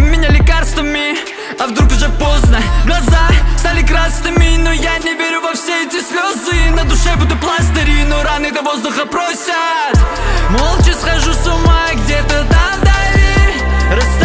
меня лекарствами. А вдруг уже поздно, глаза стали красными, но я не верю во все эти слезы. На душе будто пластыри, но раны до воздуха просят. Молча схожу с ума где-то там вдали.